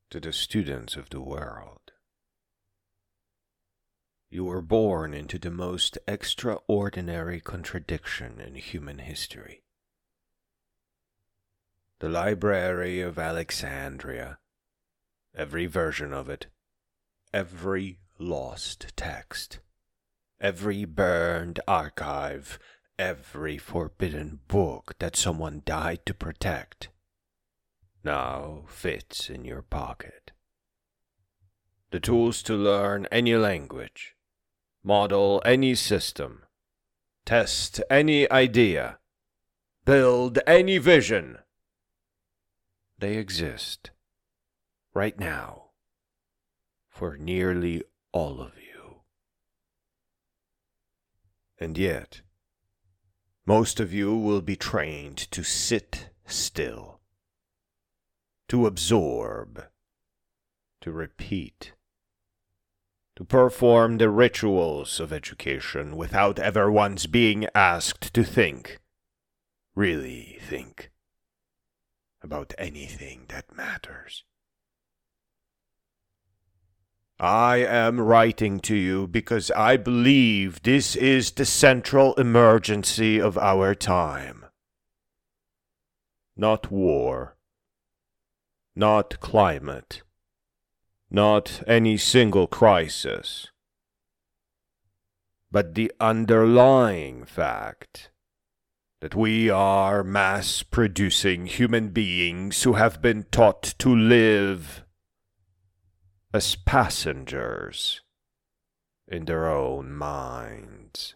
To the students of the world. You were born into the most extraordinary contradiction in human history. The Library of Alexandria, every version of it, every lost text, every burned archive, every forbidden book that someone died to protect, now fits in your pocket. The tools to learn any language, model any system, test any idea, build any vision, they exist right now for nearly all of you. And yet, most of you will be trained to sit still, to absorb, to repeat, to perform the rituals of education without ever once being asked to think, really think, about anything that matters. I am writing to you because I believe this is the central emergency of our time. Not war, not climate, not any single crisis, but the underlying fact that we are mass-producing human beings who have been taught to live as passengers in their own minds.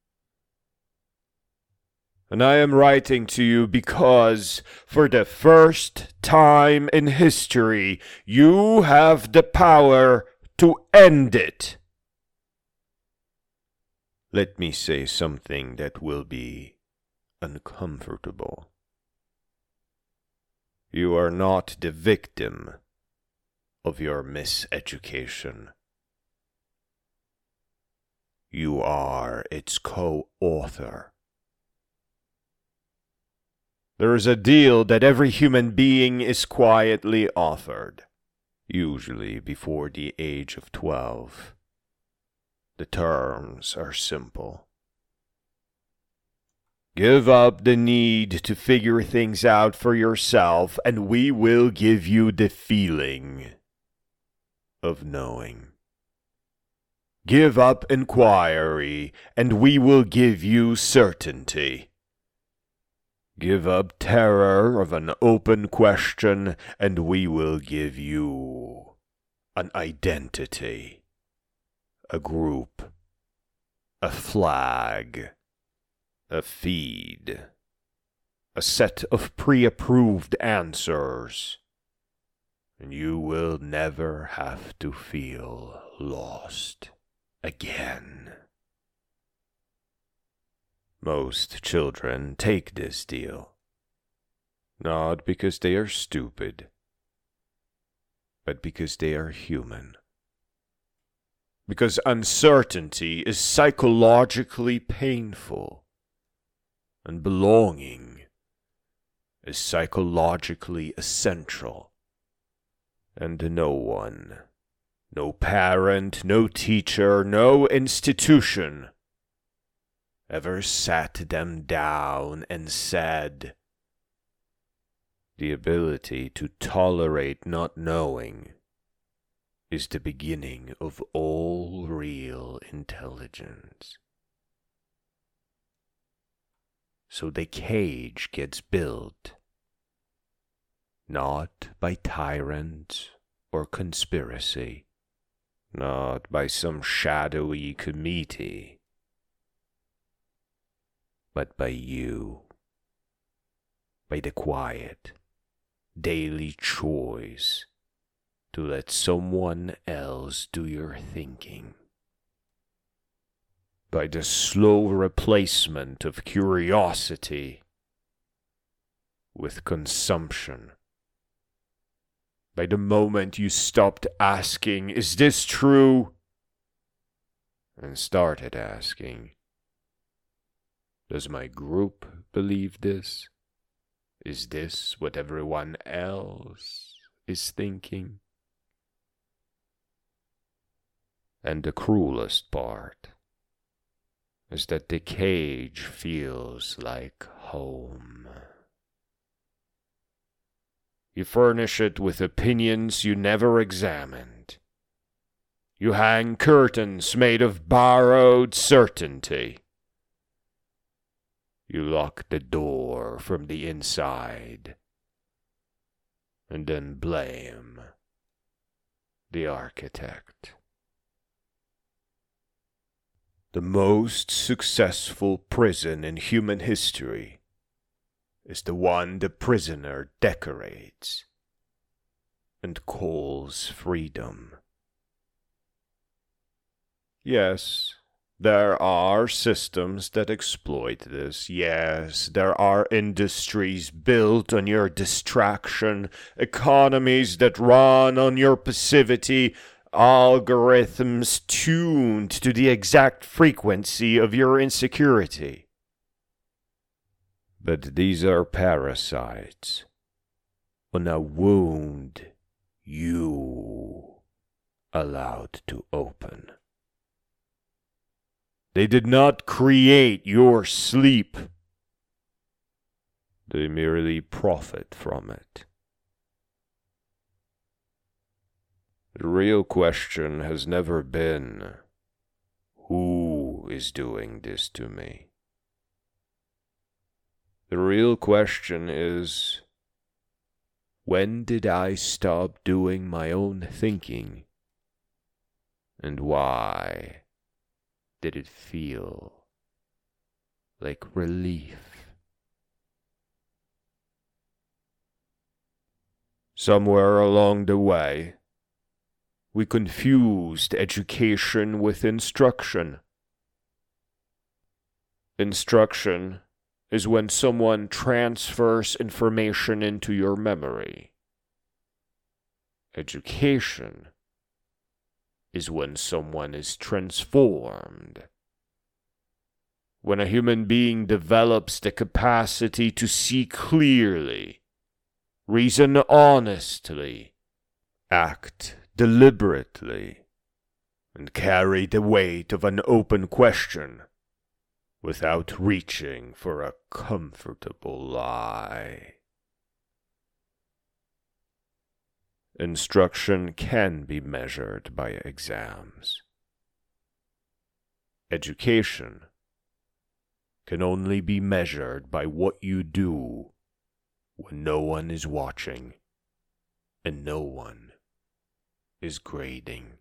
And I am writing to you because, for the first time in history, you have the power to end it. Let me say something that will be uncomfortable. You are not the victim of your miseducation. You are its co-author. There is a deal that every human being is quietly offered, usually before the age of 12. The terms are simple. Give up the need to figure things out for yourself, and we will give you the feeling of knowing. Give up inquiry, and we will give you certainty. Give up terror of an open question, and we will give you an identity, a group, a flag, a feed, a set of pre-approved answers, and you will never have to feel lost again. Most children take this deal, not because they are stupid, but because they are human. Because uncertainty is psychologically painful, and belonging is psychologically essential. And no one, no parent, no teacher, no institution ever sat them down and said, the ability to tolerate not knowing is the beginning of all real intelligence. So the cage gets built, not by tyrant or conspiracy, not by some shadowy committee, but by you, by the quiet, daily choice to let someone else do your thinking, by the slow replacement of curiosity with consumption, by the moment you stopped asking, is this true? And started asking, does my group believe this? Is this what everyone else is thinking? And the cruelest part is that the cage feels like home. You furnish it with opinions you never examined. You hang curtains made of borrowed certainty. You lock the door from the inside, and then blame the architect. The most successful prison in human history is the one the prisoner decorates and calls freedom. Yes, there are systems that exploit this. Yes, there are industries built on your distraction, economies that run on your passivity, algorithms tuned to the exact frequency of your insecurity. But these are parasites on a wound you allowed to open. They did not create your sleep. They merely profit from it. The real question has never been, who is doing this to me? The real question is, when did I stop doing my own thinking? And why did it feel like relief? Somewhere along the way, we confused education with instruction. Instruction is when someone transfers information into your memory. Education is when someone is transformed. When a human being develops the capacity to see clearly, reason honestly, act deliberately, and carry the weight of an open question without reaching for a comfortable lie. Instruction can be measured by exams. Education can only be measured by what you do when no one is watching and no one is grading.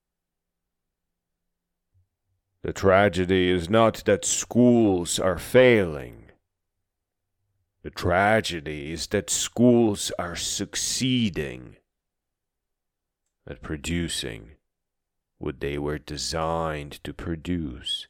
The tragedy is not that schools are failing. The tragedy is that schools are succeeding at producing what they were designed to produce.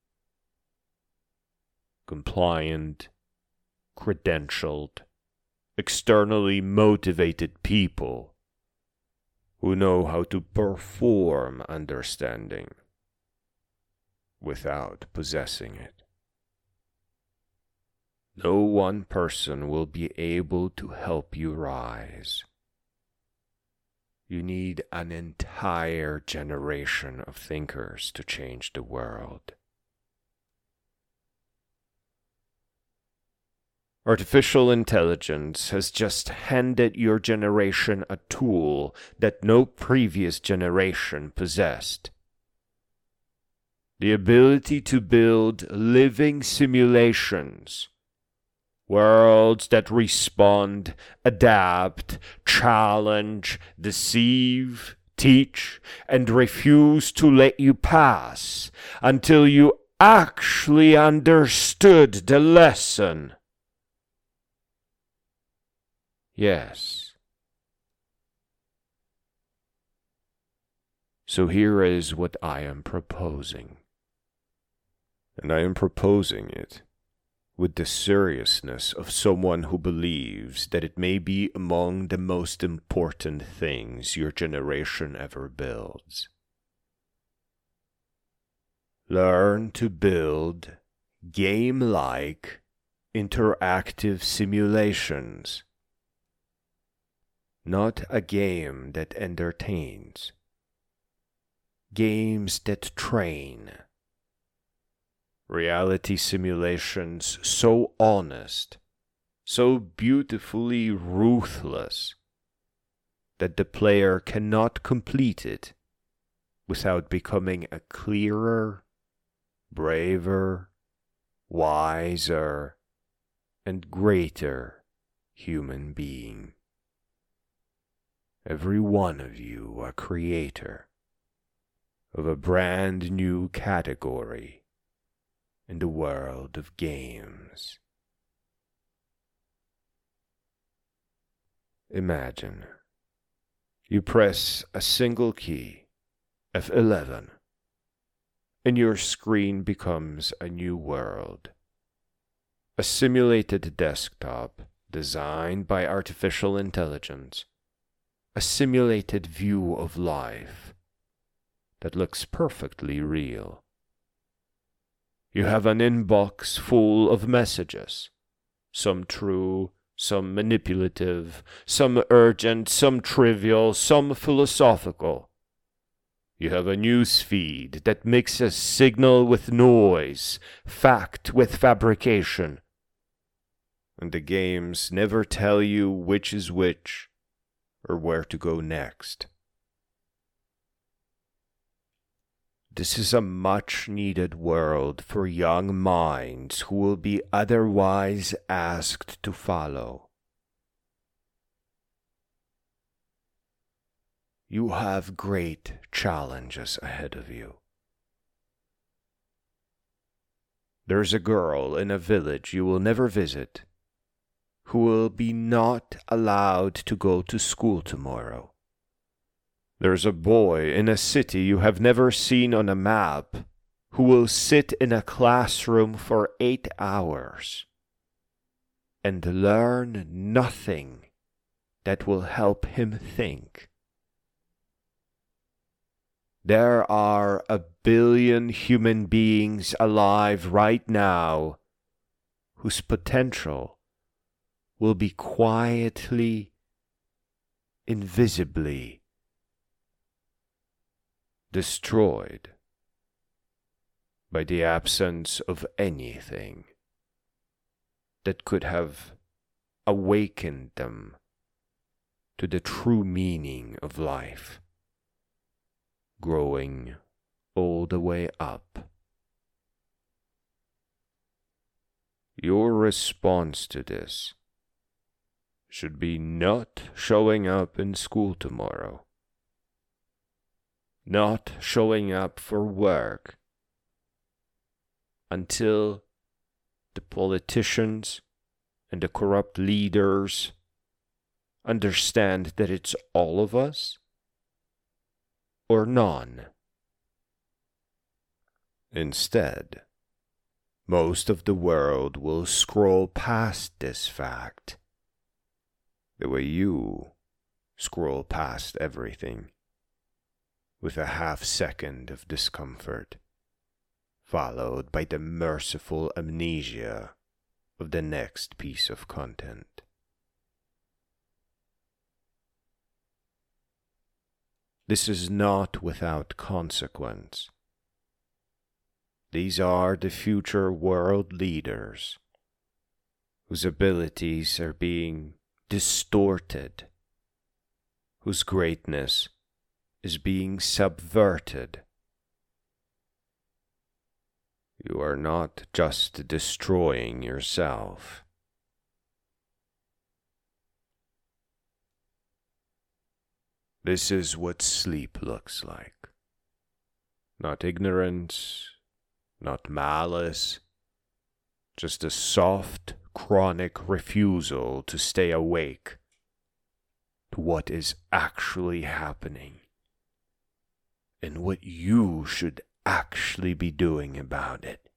Compliant, credentialed, externally motivated people who know how to perform understanding without possessing it. No one person will be able to help you rise. You need an entire generation of thinkers to change the world. Artificial intelligence has just handed your generation a tool that no previous generation possessed. The ability to build living simulations, worlds that respond, adapt, challenge, deceive, teach, and refuse to let you pass until you actually understood the lesson. Yes. So here is what I am proposing. And I am proposing it with the seriousness of someone who believes that it may be among the most important things your generation ever builds. Learn to build game-like interactive simulations. Not a game that entertains, games that train, reality simulations so honest, so beautifully ruthless, that the player cannot complete it without becoming a clearer, braver, wiser, and greater human being. Every one of you a creator of a brand new category in the world of games. Imagine you press a single key, F11, and your screen becomes a new world. A simulated desktop designed by artificial intelligence. A simulated view of life that looks perfectly real. You have an inbox full of messages, some true, some manipulative, some urgent, some trivial, some philosophical. You have a news feed that mixes signal with noise, fact with fabrication. And the games never tell you which is which, or where to go next. This is a much-needed world for young minds who will be otherwise asked to follow. You have great challenges ahead of you. There's a girl in a village you will never visit who will be not allowed to go to school tomorrow. There's a boy in a city you have never seen on a map who will sit in a classroom for 8 hours and learn nothing that will help him think. There are 1 billion human beings alive right now whose potential will be quietly, invisibly destroyed by the absence of anything that could have awakened them to the true meaning of life, growing all the way up. Your response to this should be not showing up in school tomorrow, not showing up for work until the politicians and the corrupt leaders understand that it's all of us or none. Instead, most of the world will scroll past this fact the way you scroll past everything, with a half-second of discomfort, followed by the merciful amnesia of the next piece of content. This is not without consequence. These are the future world leaders whose abilities are being distorted, whose greatness is being subverted. You are not just destroying yourself. This is what sleep looks like. Not ignorance, not malice, just a soft, chronic refusal to stay awake to what is actually happening and what you should actually be doing about it.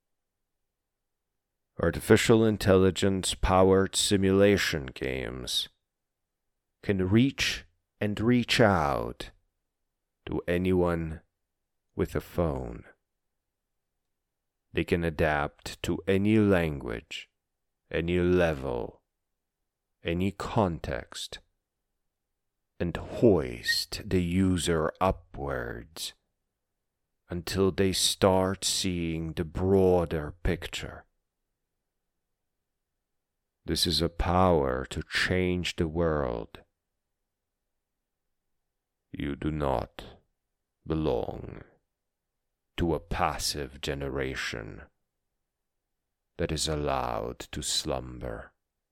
Artificial intelligence-powered simulation games can reach and reach out to anyone with a phone. They can adapt to any language, any level, any context, and hoist the user upwards until they start seeing the broader picture. This is a power to change the world. You do not belong to a passive generation that is allowed to slumber.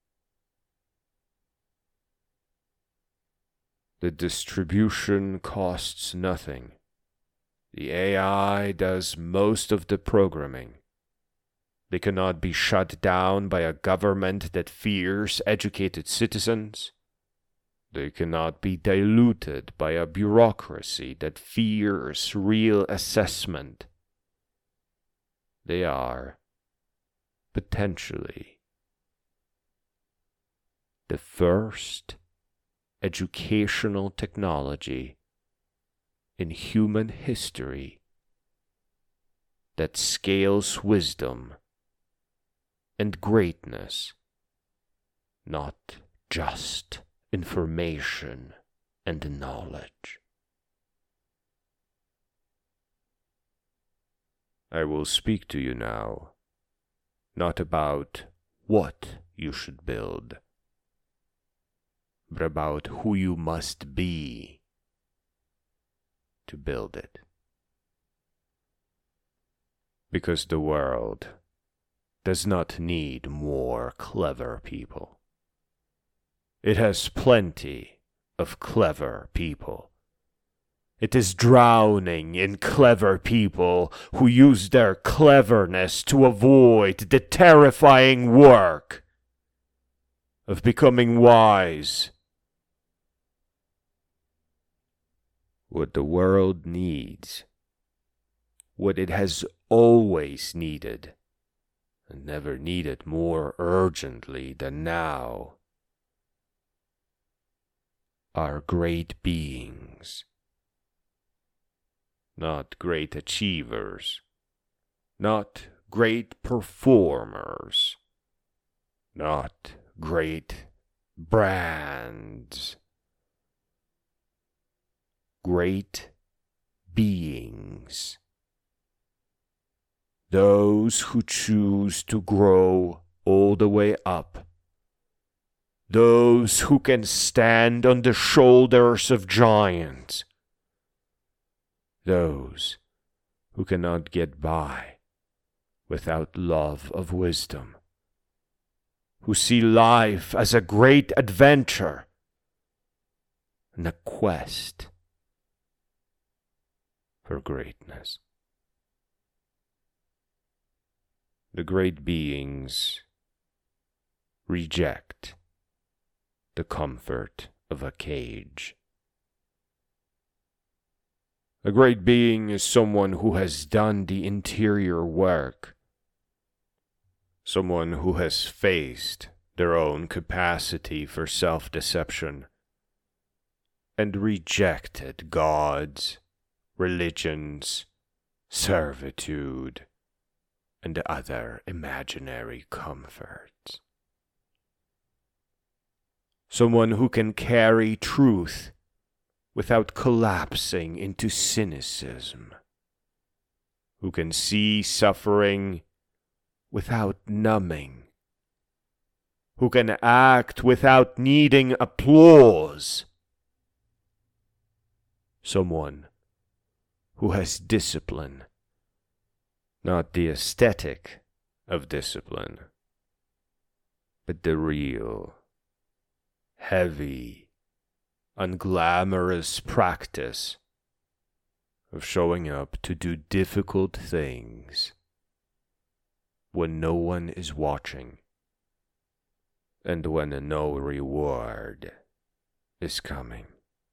The distribution costs nothing. The AI does most of the programming. They cannot be shut down by a government that fears educated citizens. They cannot be diluted by a bureaucracy that fears real assessment. They are, potentially, the first educational technology in human history that scales wisdom and greatness, not just information and knowledge. I will speak to you now, not about what you should build, but about who you must be to build it. Because the world does not need more clever people. It has plenty of clever people. It is drowning in clever people who use their cleverness to avoid the terrifying work of becoming wise. What the world needs, what it has always needed, and never needed more urgently than now, are great beings. Not great achievers, not great performers, not great brands. Great beings. Those who choose to grow all the way up. Those who can stand on the shoulders of giants. Those who cannot get by without love of wisdom. Who see life as a great adventure and a quest for greatness. The great beings reject the comfort of a cage. A great being is someone who has done the interior work, someone who has faced their own capacity for self-deception and rejected gods, religions, servitude, and other imaginary comforts. Someone who can carry truth without collapsing into cynicism, who can see suffering without numbing, who can act without needing applause. Someone who has discipline, not the aesthetic of discipline, but the real, heavy, unglamorous practice of showing up to do difficult things when no one is watching and when no reward is coming.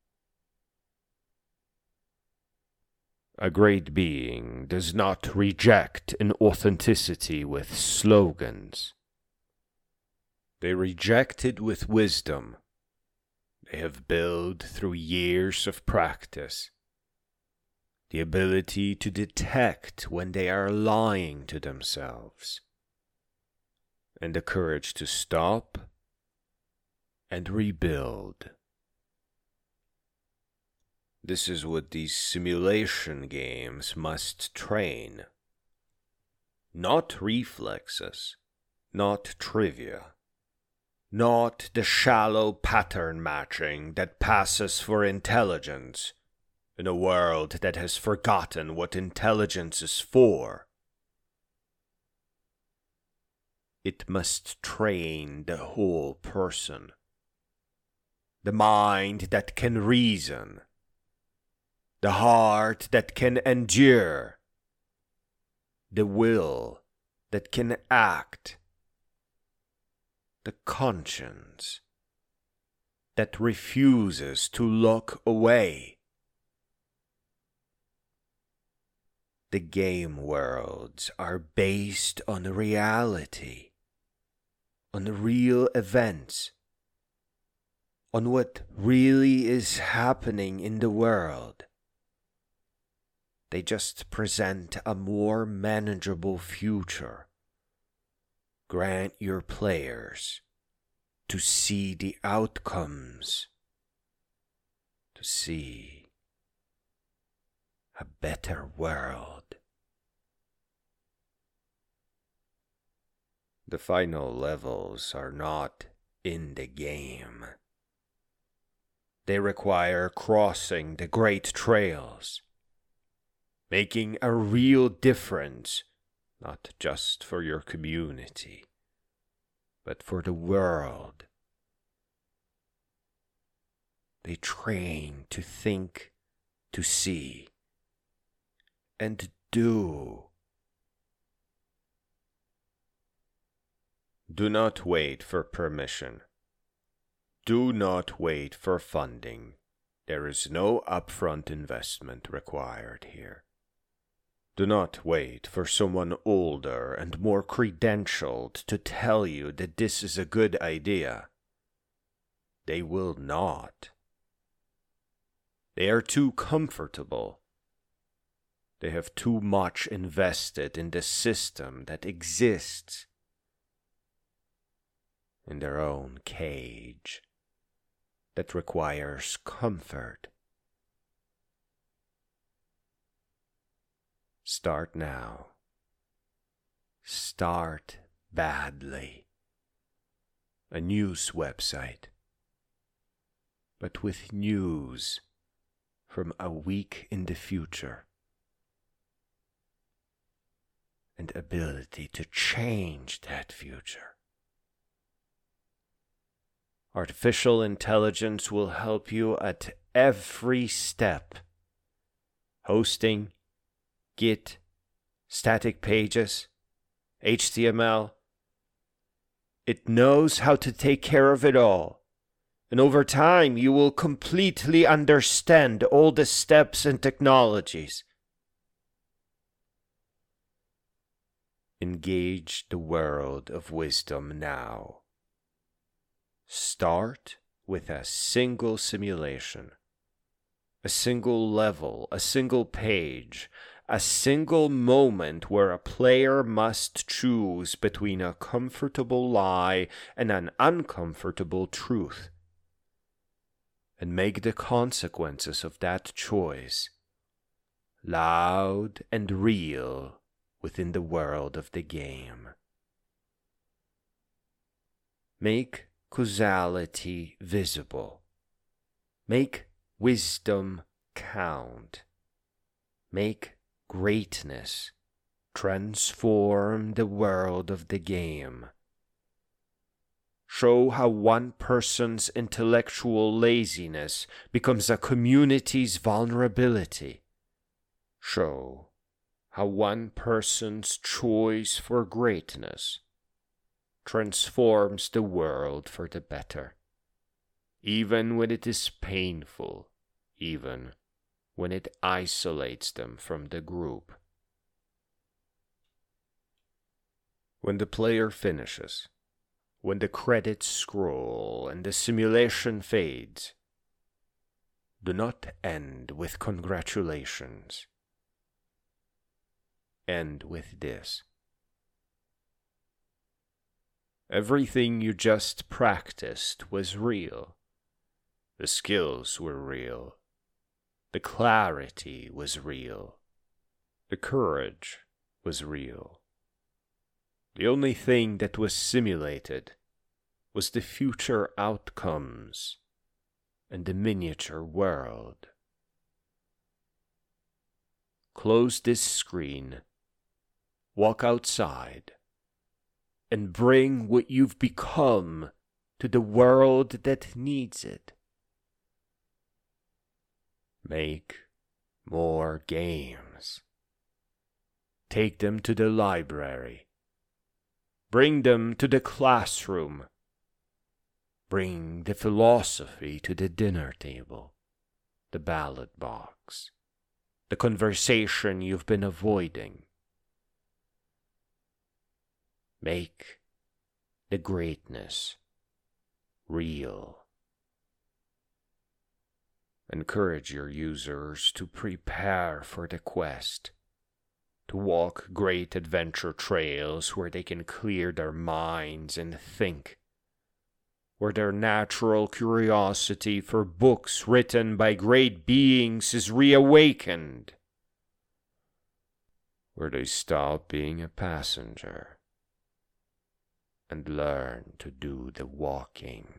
A great being does not reject an authenticity with slogans. They reject it with wisdom they have built through years of practice. The ability to detect when they are lying to themselves. And the courage to stop and rebuild. This is what these simulation games must train. Not reflexes, not trivia, not the shallow pattern matching that passes for intelligence in a world that has forgotten what intelligence is for. It must train the whole person, the mind that can reason, the heart that can endure, the will that can act, the conscience that refuses to look away. The game worlds are based on reality, on real events, on what really is happening in the world. They just present a more manageable future. Grant your players to see the outcomes, to see a better world. The final levels are not in the game. They require crossing the great trails, making a real difference, not just for your community, but for the world. They train to think, to see, and do. Do not wait for permission. Do not wait for funding. There is no upfront investment required here. Do not wait for someone older and more credentialed to tell you that this is a good idea. They will not. They are too comfortable. They have too much invested in the system that exists, in their own cage that requires comfort. Start now. Start badly. A news website, but with news from a week in the future, and ability to change that future. Artificial intelligence will help you at every step. Hosting, Git, static pages, HTML. It knows how to take care of it all. And over time, you will completely understand all the steps and technologies. Engage the world of wisdom now. Start with a single simulation, a single level, a single page, a single moment where a player must choose between a comfortable lie and an uncomfortable truth, and make the consequences of that choice loud and real within the world of the game. Make causality visible. Make wisdom count. Make greatness transform the world of the game. Show how one person's intellectual laziness becomes a community's vulnerability. Show how one person's choice for greatness transforms the world for the better, even when it is painful, even when it isolates them from the group. When the player finishes, when the credits scroll and the simulation fades, do not end with congratulations. End with this. Everything you just practiced was real. The skills were real. The clarity was real. The courage was real. The only thing that was simulated was the future outcomes and the miniature world. Close this screen, walk outside, and bring what you've become to the world that needs it. Make more games. Take them to the library. Bring them to the classroom. Bring the philosophy to the dinner table, the ballot box, the conversation you've been avoiding. Make the greatness real. Encourage your users to prepare for the quest, to walk great adventure trails where they can clear their minds and think, where their natural curiosity for books written by great beings is reawakened, where they stop being a passenger and learn to do the walking.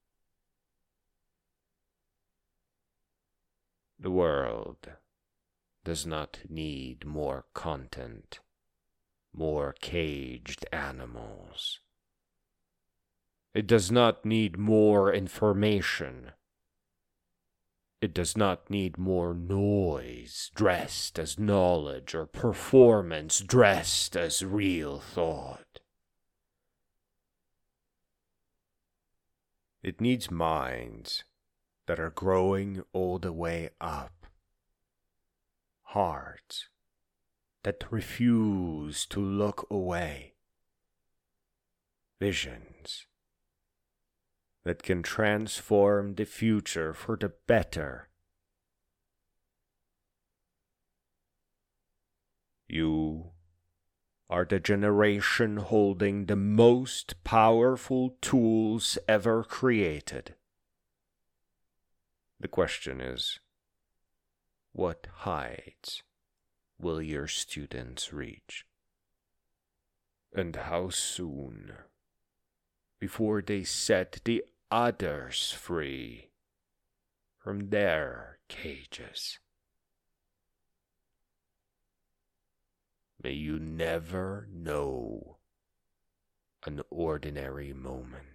The world does not need more content, more caged animals. It does not need more information. It does not need more noise dressed as knowledge or performance dressed as real thought. It needs minds that are growing all the way up. Hearts that refuse to look away. Visions that can transform the future for the better. You are the generation holding the most powerful tools ever created. The question is, what heights will your students reach? And how soon, before they set the others free from their cages? May you never know an ordinary moment.